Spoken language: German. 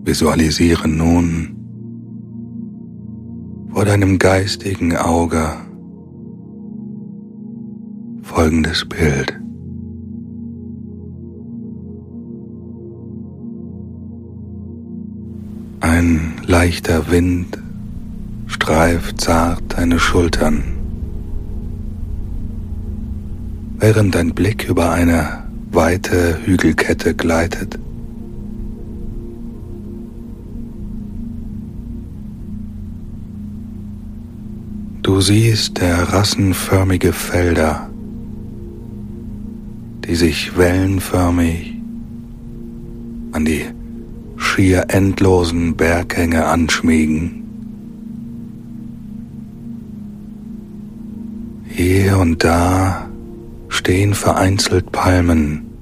Visualisiere nun vor deinem geistigen Auge folgendes Bild. Ein leichter Wind streift zart deine Schultern, während dein Blick über eine weite Hügelkette gleitet. Du siehst terrassenförmige Felder, die sich wellenförmig an die schier endlosen Berghänge anschmiegen. Hier und da stehen vereinzelt Palmen,